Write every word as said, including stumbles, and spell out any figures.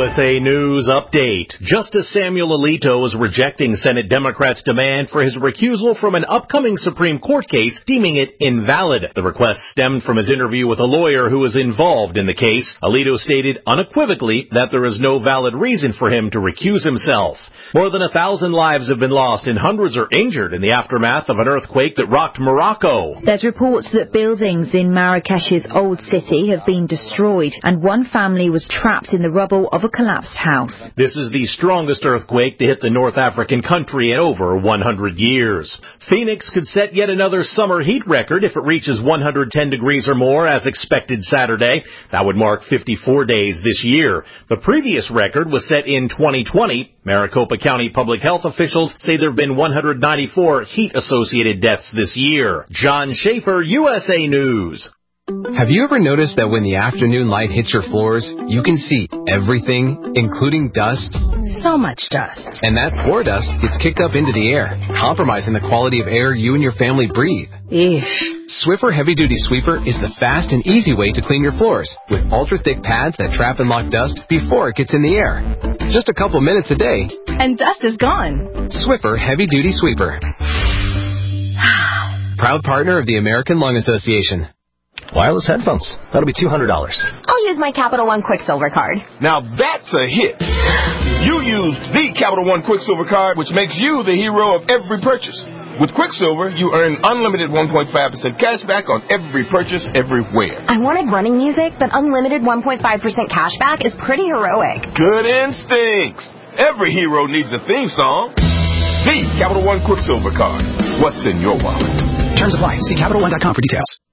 S A News Update. Justice Samuel Alito is rejecting Senate Democrats' demand for his recusal from an upcoming Supreme Court case, deeming it invalid. The request stemmed from his interview with a lawyer who was involved in the case. Alito stated unequivocally that there is no valid reason for him to recuse himself. More than a thousand lives have been lost and hundreds are injured in the aftermath of an earthquake that rocked Morocco. There's reports that buildings in Marrakesh's old city have been destroyed and one family was trapped in the rubble of a collapsed house. This is the strongest earthquake to hit the North African country in over one hundred years. Phoenix could set yet another summer heat record if it reaches one hundred ten degrees or more as expected Saturday. That would mark fifty-four days this year. The previous record was set in twenty twenty. Maricopa County public health officials say there have been one hundred ninety-four heat-associated deaths this year. John Schaefer, U S A News. Have you ever noticed that when the afternoon light hits your floors, you can see everything, including dust? So much dust. And that poor dust gets kicked up into the air, compromising the quality of air you and your family breathe. Eesh. Swiffer Heavy Duty Sweeper is the fast and easy way to clean your floors, with ultra-thick pads that trap and lock dust before it gets in the air. Just a couple minutes a day, and dust is gone. Swiffer Heavy Duty Sweeper. Proud partner of the American Lung Association. Wireless headphones. That'll be two hundred dollars. I'll use my Capital One Quicksilver card. Now that's a hit. You used the Capital One Quicksilver card, which makes you the hero of every purchase. With Quicksilver, you earn unlimited one point five percent cash back on every purchase everywhere. I wanted running music, but unlimited one point five percent cash back is pretty heroic. Good instincts. Every hero needs a theme song. The Capital One Quicksilver card. What's in your wallet? Terms apply. See Capital One dot com for details.